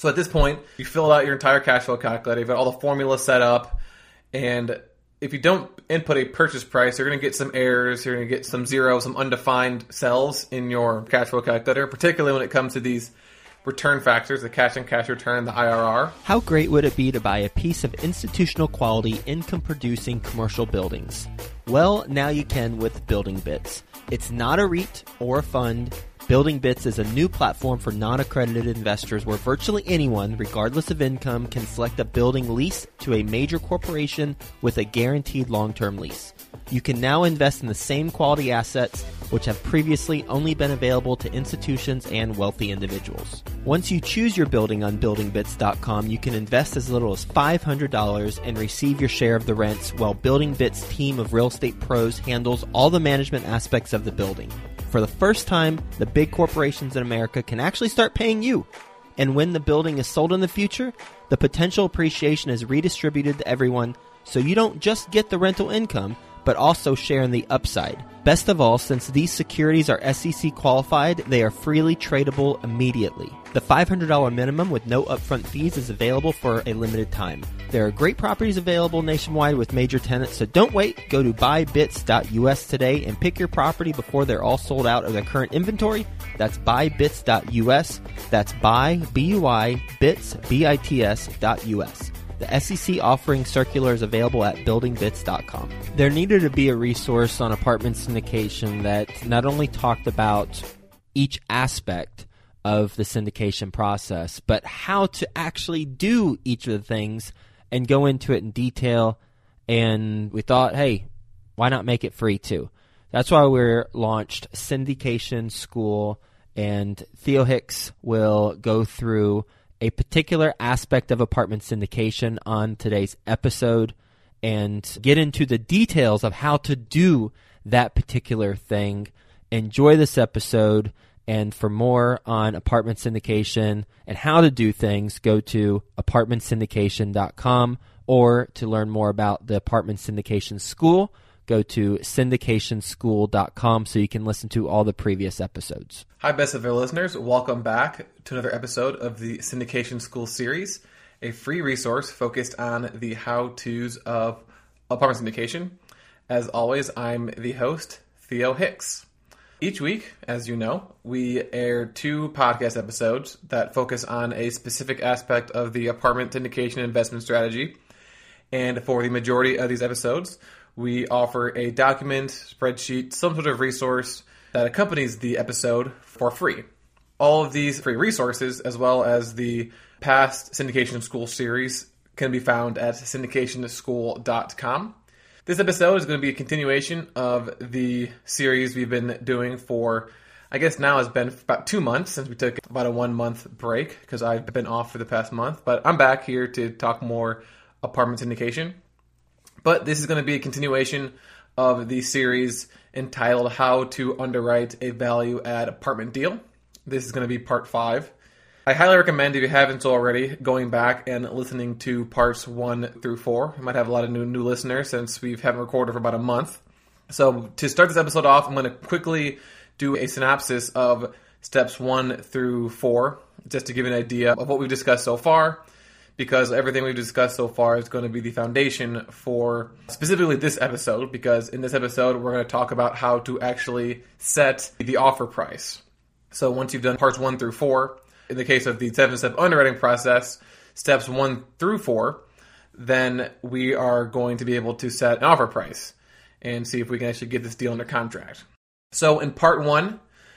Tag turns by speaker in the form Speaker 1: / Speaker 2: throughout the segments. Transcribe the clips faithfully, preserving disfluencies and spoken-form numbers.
Speaker 1: So at this point, you fill out your entire cash flow calculator, you've got all the formulas set up, and if you don't input a purchase price, you're going to get some errors, you're going to get some zeros, some undefined cells in your cash flow calculator, particularly when it comes to these return factors, the cash and cash return, the I R R.
Speaker 2: How great would it be to buy a piece of institutional quality income-producing commercial buildings? Well, now you can with Building Bits. It's not a REIT or a fund. Building Bits is a new platform for non-accredited investors where virtually anyone, regardless of income, can select a building leased to a major corporation with a guaranteed long-term lease. You can now invest in the same quality assets which have previously only been available to institutions and wealthy individuals. Once you choose your building on building bits dot com, you can invest as little as five hundred dollars and receive your share of the rents while Building Bits' team of real estate pros handles all the management aspects of the building. For the first time, the big corporations in America can actually start paying you. And when the building is sold in the future, the potential appreciation is redistributed to everyone, so you don't just get the rental income, but also share in the upside. Best of all, since these securities are S E C qualified, they are freely tradable immediately. The five hundred dollars minimum with no upfront fees is available for a limited time. There are great properties available nationwide with major tenants, so don't wait. Go to buy bits dot U S today and pick your property before they're all sold out of their current inventory. That's buy bits dot U S. That's buy, B U I, bits, B I T S, dot U S. The S E C offering circular is available at building bits dot com. There needed to be a resource on apartment syndication that not only talked about each aspect of the syndication process, but how to actually do each of the things and go into it in detail. And we thought, hey, why not make it free too? That's why we launched Syndication School, and Theo Hicks will go through a particular aspect of apartment syndication on today's episode and get into the details of how to do that particular thing. Enjoy this episode, and for more on apartment syndication and how to do things, go to apartment syndication dot com, or to learn more about the Apartment Syndication School, go to syndication school dot com so you can listen to all the previous episodes.
Speaker 1: Hi, Best of Our listeners. Welcome back to another episode of the Syndication School series, a free resource focused on the how-tos of apartment syndication. As always, I'm the host, Theo Hicks. Each week, as you know, we air two podcast episodes that focus on a specific aspect of the apartment syndication investment strategy. And for the majority of these episodes, we offer a document, spreadsheet, some sort of resource that accompanies the episode for free. All of these free resources, as well as the past Syndication School series, can be found at syndication school dot com. This episode is going to be a continuation of the series we've been doing for, I guess now it's been about two months since we took about a one-month break because I've been off for the past month. But I'm back here to talk more apartment syndication. But this is going to be a continuation of the series entitled How to Underwrite a Value-Add Apartment Deal. This is going to be part five. I highly recommend, if you haven't already, going back and listening to parts one through four. You might have a lot of new new listeners since we haven't recorded for about a month. So to start this episode off, I'm going to quickly do a synopsis of steps one through four, just to give you an idea of what we've discussed so far, because everything we've discussed so far is going to be the foundation for specifically this episode, because in this episode, we're going to talk about how to actually set the offer price. So once you've done parts one through four, in the case of the seven-step underwriting process, steps one through four, then we are going to be able to set an offer price and see if we can actually get this deal under contract. So in part one,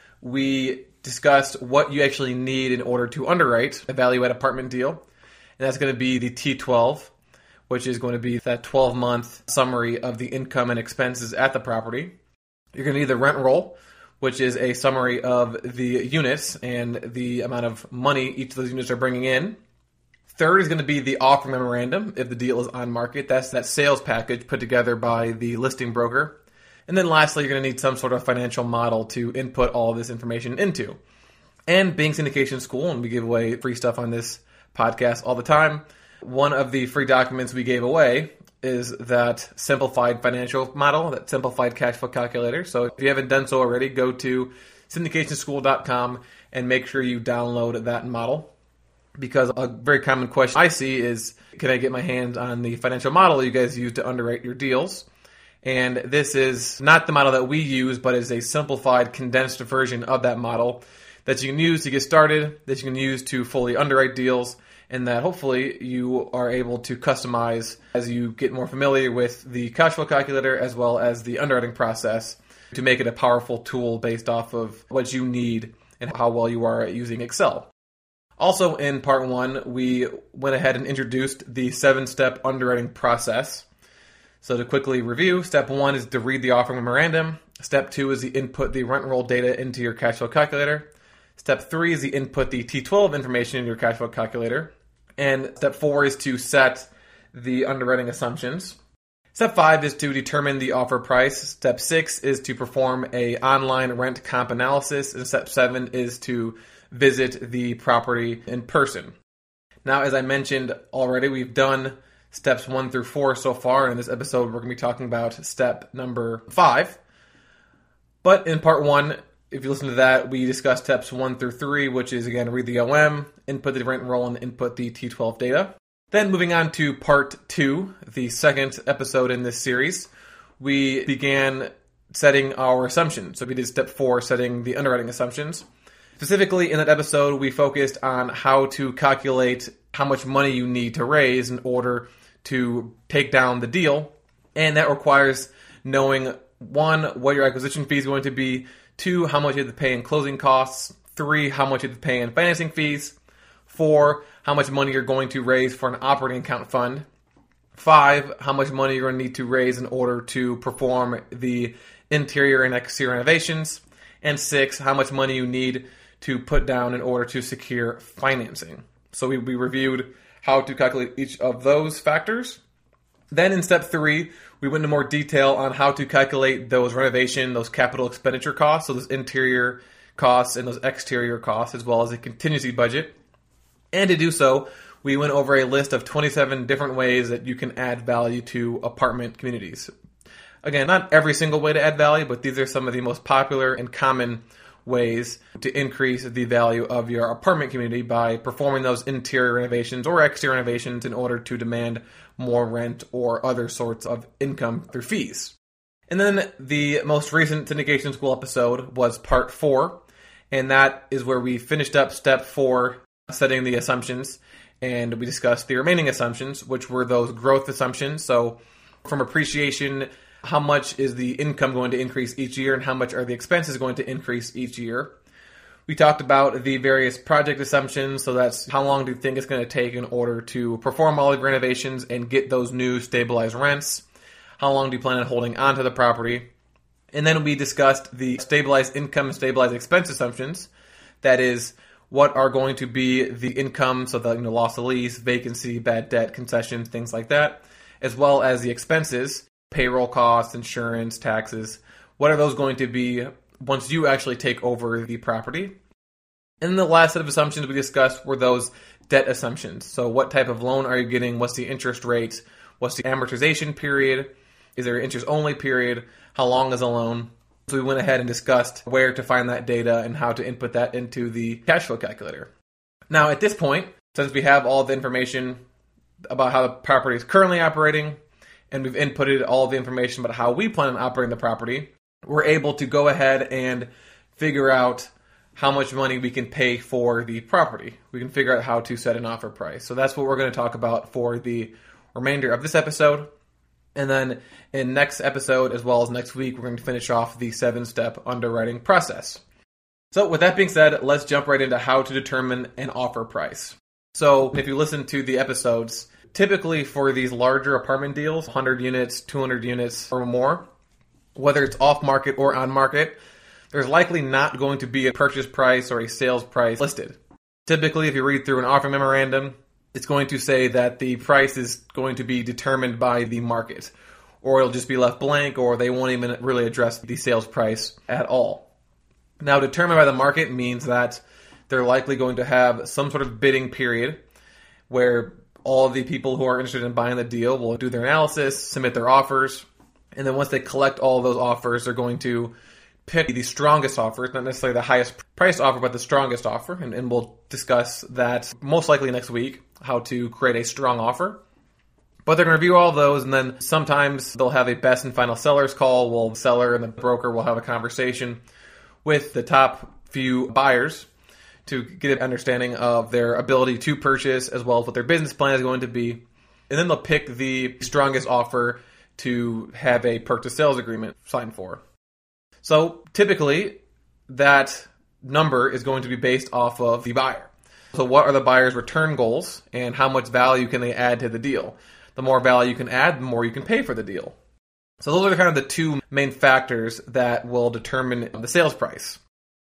Speaker 1: we discussed what you actually need in order to underwrite a value-add apartment deal. And that's going to be the T twelve, which is going to be that twelve-month summary of the income and expenses at the property. You're going to need the rent roll, which is a summary of the units and the amount of money each of those units are bringing in. Third is going to be the offer memorandum if the deal is on market. That's that sales package put together by the listing broker. And then lastly, you're going to need some sort of financial model to input all of this information into. And being Syndication School, and we give away free stuff on this podcast all the time, one of the free documents we gave away is that simplified financial model, that simplified cash flow calculator. So if you haven't done so already, go to syndication school dot com and make sure you download that model. because a very common question I see is, can I get my hands on the financial model you guys use to underwrite your deals? And this is not the model that we use, but is a simplified, condensed version of that model that you can use to get started, that you can use to fully underwrite deals, and that hopefully you are able to customize as you get more familiar with the cash flow calculator as well as the underwriting process to make it a powerful tool based off of what you need and how well you are at using Excel. Also in part one, we went ahead and introduced the seven-step underwriting process. So to quickly review, step one is to read the offering memorandum. Step two is the input the rent roll data into your cash flow calculator. Step three is the input the T twelve information into your cash flow calculator. And step four is to set the underwriting assumptions. Step five is to determine the offer price. Step six is to perform a online rent comp analysis. And step seven is to visit the property in person. Now, as I mentioned already, we've done steps one through four so far. In this episode, we're going to be talking about step number five. But in part one, if you listen to that, we discussed steps one through three, which is, again, read the O M, input the rent roll, and input the T twelve data. Then moving on to part two, the second episode in this series, we began setting our assumptions. So we did step four, setting the underwriting assumptions. Specifically, in that episode, we focused on how to calculate how much money you need to raise in order to take down the deal. And that requires knowing, one, what your acquisition fee is going to be, two, how much you have to pay in closing costs, three, how much you have to pay in financing fees, four, how much money you're going to raise for an operating account fund, five, how much money you're going to need to raise in order to perform the interior and exterior renovations, and six, how much money you need to put down in order to secure financing. So we, we reviewed how to calculate each of those factors. Then in step three, we went into more detail on how to calculate those renovation, those capital expenditure costs, so those interior costs and those exterior costs, as well as a contingency budget. And to do so, we went over a list of twenty-seven different ways that you can add value to apartment communities. Again, not every single way to add value, but these are some of the most popular and common ways to increase the value of your apartment community by performing those interior renovations or exterior renovations in order to demand more rent or other sorts of income through fees. And then the most recent Syndication School episode was part four, and that is where we finished up step four, setting the assumptions, and we discussed the remaining assumptions, which were those growth assumptions. So from appreciation, how much is the income going to increase each year and how much are the expenses going to increase each year? We talked about the various project assumptions, so that's how long do you think it's going to take in order to perform all the renovations and get those new stabilized rents? How long do you plan on holding onto the property? And then we discussed the stabilized income and stabilized expense assumptions. That is, what are going to be the income, so the you know, loss of lease, vacancy, bad debt, concessions, things like that, as well as the expenses, payroll costs, insurance, taxes. What are those going to be once you actually take over the property? And then the last set of assumptions we discussed were those debt assumptions. So what type of loan are you getting? What's the interest rate? What's the amortization period? Is there an interest-only period? How long is a loan? So we went ahead and discussed where to find that data and how to input that into the cash flow calculator. Now, at this point, since we have all the information about how the property is currently operating, and we've inputted all the information about how we plan on operating the property, we're able to go ahead and figure out how much money we can pay for the property. We can figure out how to set an offer price. So that's what we're going to talk about for the remainder of this episode. And then in next episode, as well as next week, we're going to finish off the seven-step underwriting process. So with that being said, let's jump right into how to determine an offer price. So if you listen to the episodes, typically for these larger apartment deals, one hundred units, two hundred units or more, whether it's off-market or on-market, there's likely not going to be a purchase price or a sales price listed. Typically, if you read through an offering memorandum, it's going to say that the price is going to be determined by the market, or it'll just be left blank, or they won't even really address the sales price at all. Now, determined by the market means that they're likely going to have some sort of bidding period where all of the people who are interested in buying the deal will do their analysis, submit their offers, and then once they collect all of those offers, they're going to pick the strongest offer, not necessarily the highest priced offer, but the strongest offer. And, and we'll discuss that most likely next week, how to create a strong offer. But they're going to review all those, and then sometimes they'll have a best and final sellers call. Well, the seller and the broker will have a conversation with the top few buyers to get an understanding of their ability to purchase, as well as what their business plan is going to be. And then they'll pick the strongest offer to have a purchase sales agreement signed for. So typically, that number is going to be based off of the buyer. So what are the buyer's return goals, and how much value can they add to the deal? The more value you can add, the more you can pay for the deal. So those are kind of the two main factors that will determine the sales price.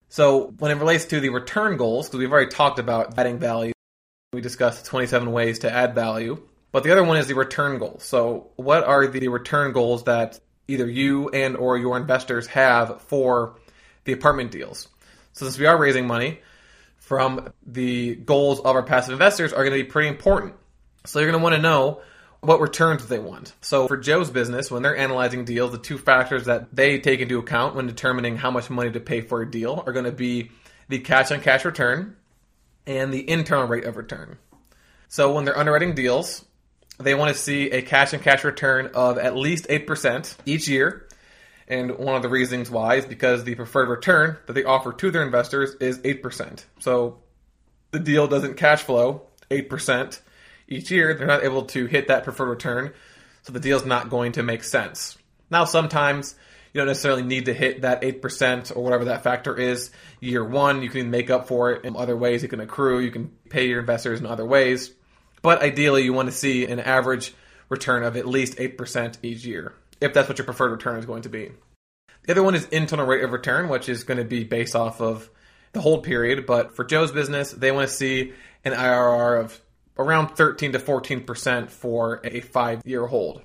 Speaker 1: So when it relates to the return goals, because we've already talked about adding value, we discussed twenty-seven ways to add value. But the other one is the return goals. So what are the return goals that either you and or your investors have for the apartment deals? So since we are raising money, from the goals of our passive investors are going to be pretty important. So you're going to want to know what returns they want. So for Joe's business, when they're analyzing deals, the two factors that they take into account when determining how much money to pay for a deal are going to be the cash-on-cash return and the internal rate of return. So when they're underwriting deals, they want to see a cash-on-cash return of at least eight percent each year. And one of the reasons why is because the preferred return that they offer to their investors is eight percent. So the deal doesn't cash flow eight percent each year, they're not able to hit that preferred return, so the deal's not going to make sense. Now, sometimes you don't necessarily need to hit that eight percent or whatever that factor is year one. You can make up for it in other ways. You can accrue, you can pay your investors in other ways. But ideally, you want to see an average return of at least eight percent each year, if that's what your preferred return is going to be. The other one is internal rate of return, which is going to be based off of the hold period. But for Joe's business, they want to see an I R R of around thirteen to fourteen percent for a five-year hold.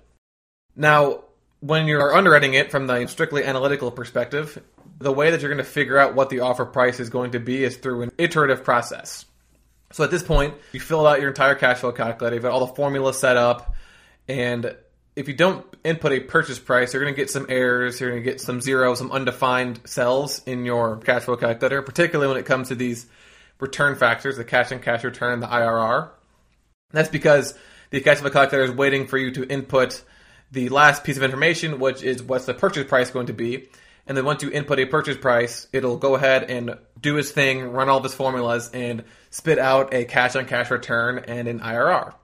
Speaker 1: Now, when you're underwriting it from the strictly analytical perspective, the way that you're going to figure out what the offer price is going to be is through an iterative process. So at this point, you fill out your entire cash flow calculator, you've got all the formulas set up, and if you don't input a purchase price, you're going to get some errors, you're going to get some zeros, some undefined cells in your cash flow calculator, particularly when it comes to these return factors, the cash-on-cash return and the I R R. That's because the cash flow calculator is waiting for you to input the last piece of information, which is what's the purchase price going to be. And then once you input a purchase price, it'll go ahead and do its thing, run all of its formulas, and spit out a cash-on-cash return and an I R R.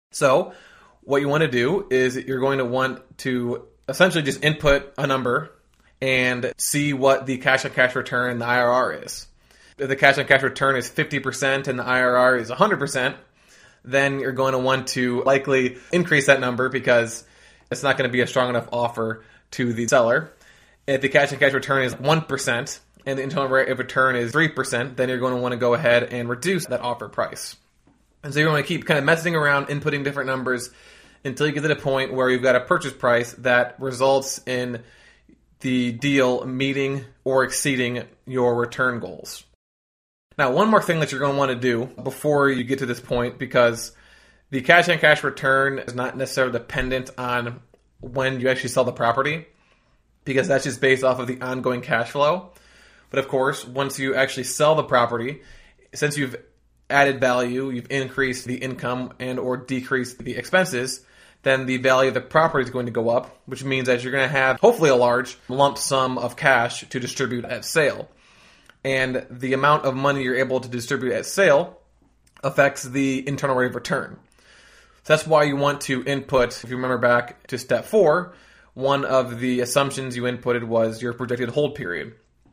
Speaker 1: So what you want to do is you're going to want to essentially just input a number and see what the cash-on-cash return and the I R R is. If the cash-on-cash return is fifty percent and the I R R is one hundred percent, then you're going to want to likely increase that number because it's not going to be a strong enough offer to the seller. If the cash-on-cash return is one percent and the internal rate of return is three percent, then you're going to want to go ahead and reduce that offer price. And so you're going to keep kind of messing around, inputting different numbers until you get to the point where you've got a purchase price that results in the deal meeting or exceeding your return goals. Now, one more thing that you're going to want to do before you get to this point, because the cash-on-cash return is not necessarily dependent on when you actually sell the property, because that's just based off of the ongoing cash flow. But of course, once you actually sell the property, since you've added value, you've increased the income and or decreased the expenses, then the value of the property is going to go up, which means that you're going to have hopefully a large lump sum of cash to distribute at sale. And the amount of money you're able to distribute at sale affects the internal rate of return. So that's why you want to input, if you remember back to step four, one of the assumptions you inputted was your projected hold period.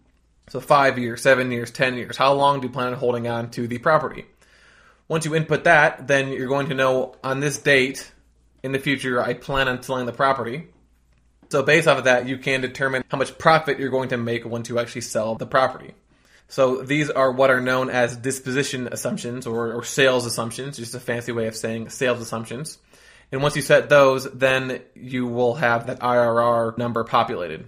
Speaker 1: So five years, seven years, ten years. How long do you plan on holding on to the property? Once you input that, then you're going to know on this date in the future, I plan on selling the property. So based off of that, you can determine how much profit you're going to make once you actually sell the property. So these are what are known as disposition assumptions or, or sales assumptions, just a fancy way of saying sales assumptions. And once you set those, then you will have that I R R number populated.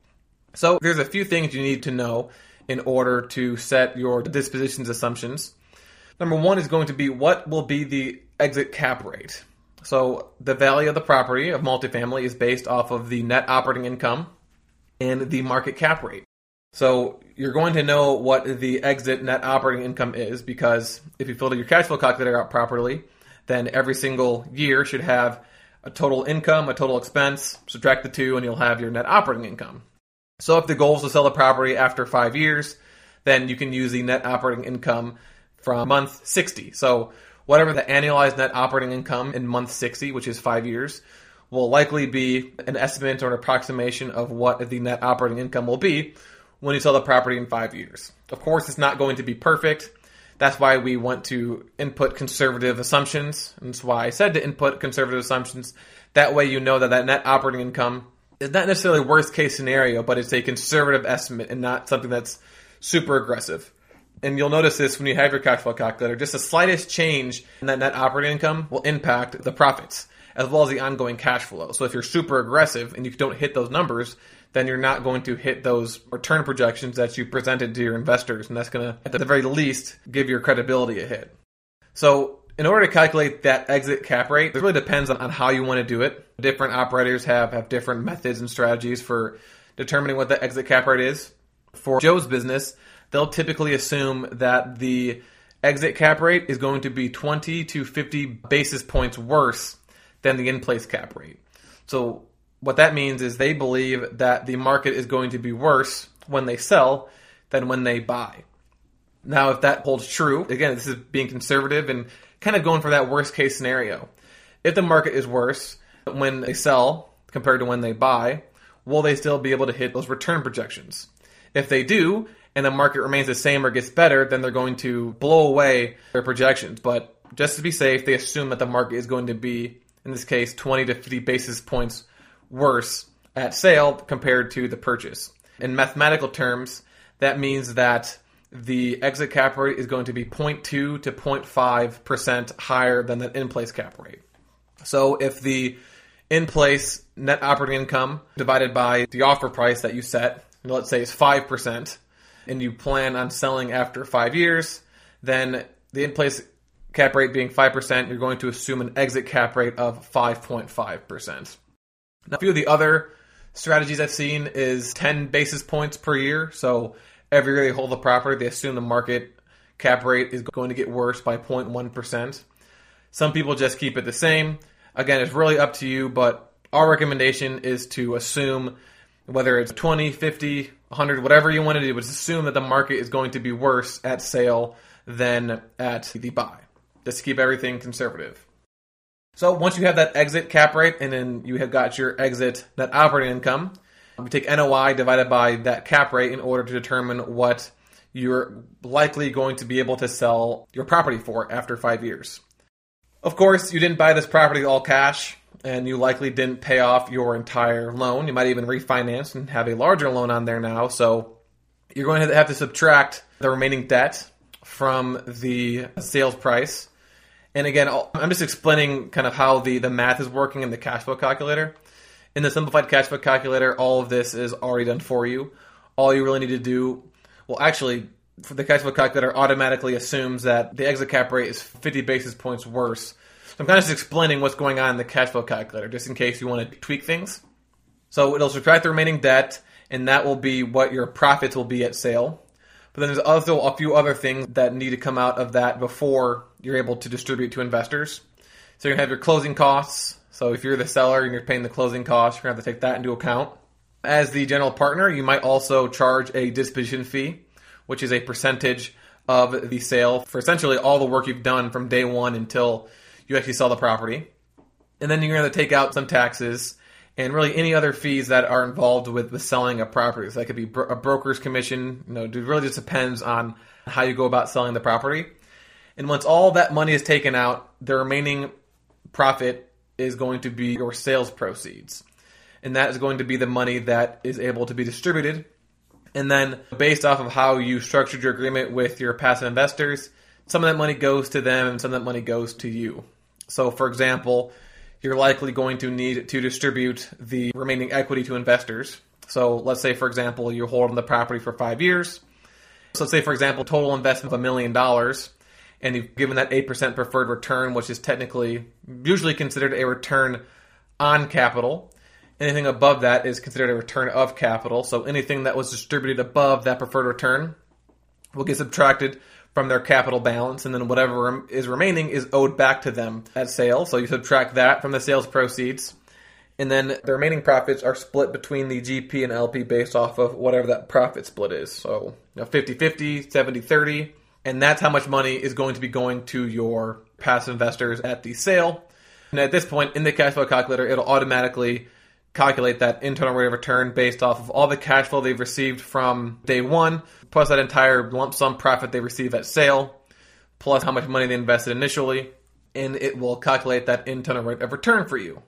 Speaker 1: So there's a few things you need to know in order to set your dispositions assumptions. Number one is going to be what will be the exit cap rate. So the value of the property of multifamily is based off of the net operating income and the market cap rate. So you're going to know what the exit net operating income is, because if you filled your cash flow calculator out properly, then every single year should have a total income, a total expense, subtract the two, and you'll have your net operating income. So if the goal is to sell the property after five years, then you can use the net operating income from month sixty. So whatever the annualized net operating income in month sixty, which is five years, will likely be an estimate or an approximation of what the net operating income will be when you sell the property in five years. Of course, it's not going to be perfect. That's why we want to input conservative assumptions. And that's why I said to input conservative assumptions. That way you know that that net operating income is not necessarily worst case scenario, but it's a conservative estimate and not something that's super aggressive. And you'll notice this when you have your cash flow calculator. Just the slightest change in that net operating income will impact the profits, as well as the ongoing cash flow. So if you're super aggressive and you don't hit those numbers, then you're not going to hit those return projections that you presented to your investors. And that's going to, at the very least, give your credibility a hit. So in order to calculate that exit cap rate, it really depends on, on how you want to do it. Different operators have, have different methods and strategies for determining what the exit cap rate is. For Joe's business, they'll typically assume that the exit cap rate is going to be twenty to fifty basis points worse than the in-place cap rate. So what that means is they believe that the market is going to be worse when they sell than when they buy. Now, if that holds true, again, this is being conservative and kind of going for that worst case scenario. If the market is worse when they sell compared to when they buy, will they still be able to hit those return projections? If they do, and the market remains the same or gets better, then they're going to blow away their projections. But just to be safe, they assume that the market is going to be, in this case, twenty to fifty basis points worse at sale compared to the purchase. In mathematical terms, that means that the exit cap rate is going to be zero point two to zero point five percent higher than the in-place cap rate. So if the in-place net operating income divided by the offer price that you set, let's say it's five percent, and you plan on selling after five years, then the in-place cap rate being five percent, you're going to assume an exit cap rate of five point five percent. Now, a few of the other strategies I've seen is ten basis points per year. So every year they hold the property, they assume the market cap rate is going to get worse by zero point one percent. Some people just keep it the same. Again, it's really up to you, but our recommendation is to assume, whether it's twenty, fifty, one hundred, whatever you want to do, but assume that the market is going to be worse at sale than at the buy, just to keep everything conservative. So once you have that exit cap rate and then you have got your exit net operating income, we take N O I divided by that cap rate in order to determine what you're likely going to be able to sell your property for after five years. Of course, you didn't buy this property all cash, and you likely didn't pay off your entire loan. You might even refinance and have a larger loan on there now. So you're going to have to subtract the remaining debt from the sales price. And again, I'm just explaining kind of how the, the math is working in the cash flow calculator. In the simplified cash flow calculator, all of this is already done for you. All you really need to do, well, actually, for the cash flow calculator automatically assumes that the exit cap rate is fifty basis points worse. So I'm kind of just explaining what's going on in the cash flow calculator, just in case you want to tweak things. So it'll subtract the remaining debt, and that will be what your profits will be at sale. But then there's also a few other things that need to come out of that before you're able to distribute to investors. So you're going to have your closing costs. So if you're the seller and you're paying the closing costs, you're going to have to take that into account. As the general partner, you might also charge a disposition fee, which is a percentage of the sale for essentially all the work you've done from day one until you actually sell the property. And then you're going to take out some taxes and really any other fees that are involved with the selling of properties. That could be a broker's commission. You know, it really just depends on how you go about selling the property. And once all that money is taken out, the remaining profit is going to be your sales proceeds. And that is going to be the money that is able to be distributed. And then based off of how you structured your agreement with your passive investors, some of that money goes to them and some of that money goes to you. So for example, you're likely going to need to distribute the remaining equity to investors. So let's say, for example, you're holding the property for five years. So let's say, for example, total investment of a million dollars, and you've given that eight percent preferred return, which is technically usually considered a return on capital. Anything above that is considered a return of capital. So anything that was distributed above that preferred return will get subtracted from their capital balance, and then whatever is remaining is owed back to them at sale. So you subtract that from the sales proceeds, and then the remaining profits are split between the G P and L P based off of whatever that profit split is. So you know, fifty-fifty, seventy-thirty, and that's how much money is going to be going to your passive investors at the sale. And at this point in the cash flow calculator, it'll automatically calculate that internal rate of return based off of all the cash flow they've received from day one, plus that entire lump sum profit they receive at sale, plus how much money they invested initially, and it will calculate that internal rate of return for you.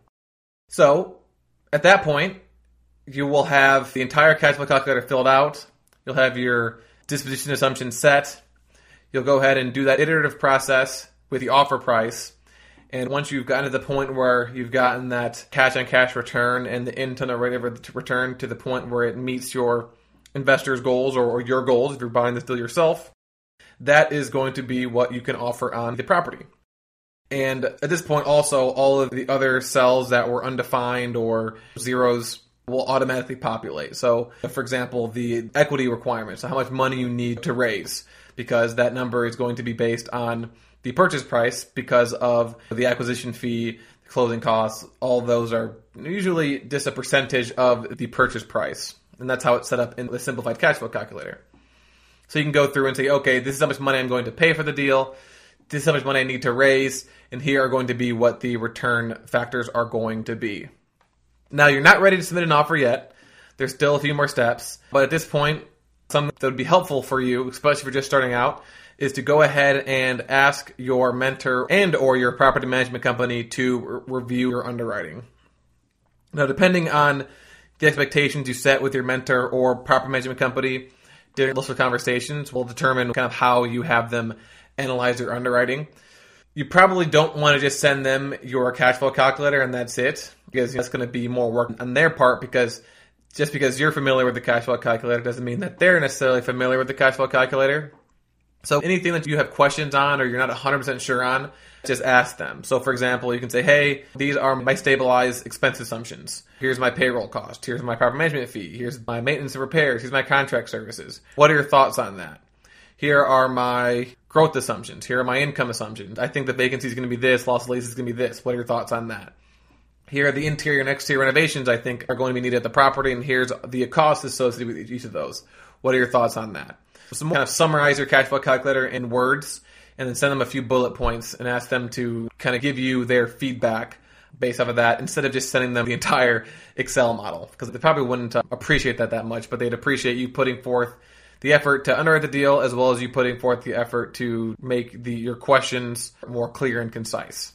Speaker 1: So, at that point, you will have the entire cash flow calculator filled out, you'll have your disposition assumption set, you'll go ahead and do that iterative process with the offer price. And once you've gotten to the point where you've gotten that cash-on-cash return and the internal rate of return to the point where it meets your investors' goals or, or your goals if you're buying this deal yourself, that is going to be what you can offer on the property. And at this point also, all of the other cells that were undefined or zeros will automatically populate. So, for example, the equity requirements, so how much money you need to raise, because that number is going to be based on the purchase price because of the acquisition fee, the closing costs. All those are usually just a percentage of the purchase price. And that's how it's set up in the simplified cash flow calculator. So you can go through and say, okay, this is how much money I'm going to pay for the deal. This is how much money I need to raise. And here are going to be what the return factors are going to be. Now, you're not ready to submit an offer yet. There's still a few more steps. But at this point, something that would be helpful for you, especially if you're just starting out, is to go ahead and ask your mentor and or your property management company to re- review your underwriting. Now, depending on the expectations you set with your mentor or property management company during those conversations will determine kind of how you have them analyze your underwriting. You probably don't want to just send them your cash flow calculator and that's it, because that's going to be more work on their part, because just because you're familiar with the cash flow calculator doesn't mean that they're necessarily familiar with the cash flow calculator. So anything that you have questions on or you're not one hundred percent sure on, just ask them. So for example, you can say, hey, these are my stabilized expense assumptions. Here's my payroll cost. Here's my property management fee. Here's my maintenance and repairs. Here's my contract services. What are your thoughts on that? Here are my growth assumptions. Here are my income assumptions. I think the vacancy is going to be this. Loss of lease is going to be this. What are your thoughts on that? Here are the interior and exterior renovations I think are going to be needed at the property, and here's the cost associated with each of those. What are your thoughts on that? So kind of summarize your cash flow calculator in words, and then send them a few bullet points and ask them to kind of give you their feedback based off of that, instead of just sending them the entire Excel model, because they probably wouldn't appreciate that that much, but they'd appreciate you putting forth the effort to underwrite the deal, as well as you putting forth the effort to make the your questions more clear and concise.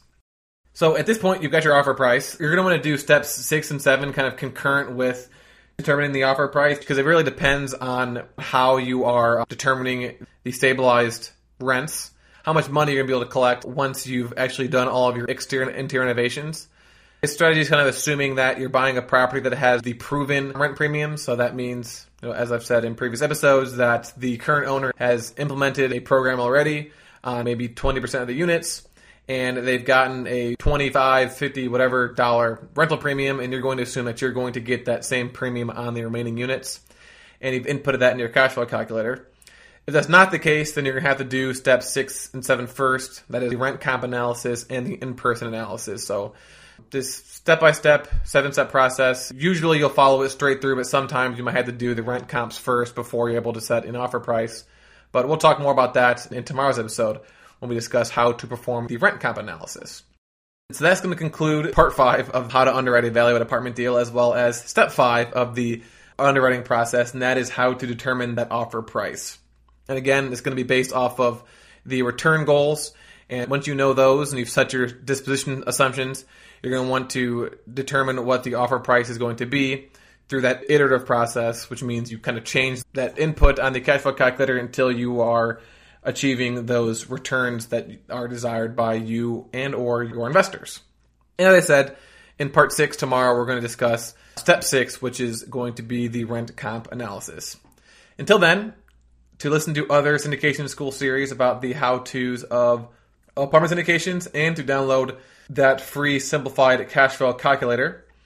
Speaker 1: So at this point, you've got your offer price. You're going to want to do steps six and seven kind of concurrent with determining the offer price, because it really depends on how you are determining the stabilized rents, how much money you're going to be able to collect once you've actually done all of your exterior and interior renovations. This strategy is kind of assuming that you're buying a property that has the proven rent premium. So that means, you know, as I've said in previous episodes, that the current owner has implemented a program already on maybe twenty percent of the units, and they've gotten a twenty-five, fifty, whatever dollar rental premium, and you're going to assume that you're going to get that same premium on the remaining units, and you've inputted that in your cash flow calculator. If that's not the case, then you're going to have to do steps six and seven first. That is the rent comp analysis and the in-person analysis. So this step-by-step, seven-step process, usually you'll follow it straight through, but sometimes you might have to do the rent comps first before you're able to set an offer price. But we'll talk more about that in tomorrow's episode when we discuss how to perform the rent comp analysis. So that's going to conclude part five of how to underwrite a value-add apartment deal, as well as step five of the underwriting process, and that is how to determine that offer price. And again, it's going to be based off of the return goals. And once you know those and you've set your disposition assumptions, you're going to want to determine what the offer price is going to be through that iterative process, which means you kind of change that input on the cash flow calculator until you are achieving those returns that are desired by you and or your investors. And as I said, in part six tomorrow, we're going to discuss step six, which is going to be the rent comp analysis. Until then, to listen to other syndication school series about the how-tos of apartment syndications and to download that free simplified cash flow calculator,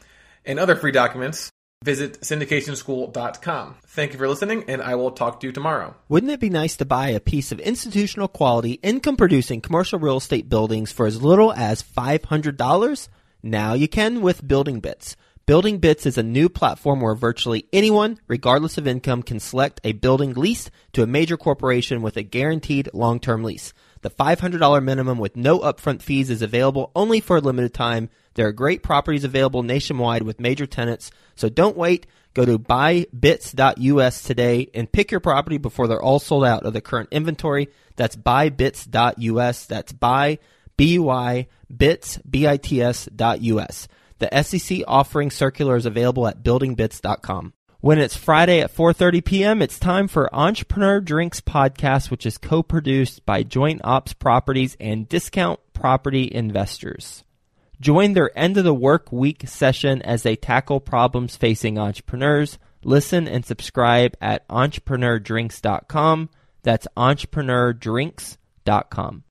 Speaker 1: and other free documents, visit syndication school dot com. Thank you for listening, and I will talk to you tomorrow.
Speaker 2: Wouldn't it be nice to buy a piece of institutional quality, income-producing commercial real estate buildings for as little as five hundred dollars? Now you can with Building Bits. Building Bits is a new platform where virtually anyone, regardless of income, can select a building leased to a major corporation with a guaranteed long-term lease. The five hundred dollars minimum with no upfront fees is available only for a limited time. There are great properties available nationwide with major tenants, so don't wait. Go to buy bits dot U S today and pick your property before they're all sold out of the current inventory. That's buy bits dot U S. That's buy, B U I, bits, B I T S dot U S. The S E C offering circular is available at building bits dot com. When it's Friday at four thirty p.m., it's time for Entrepreneur Drinks Podcast, which is co-produced by Joint Ops Properties and Discount Property Investors. Join their end of the work week session as they tackle problems facing entrepreneurs. Listen and subscribe at entrepreneur drinks dot com. That's entrepreneur drinks dot com.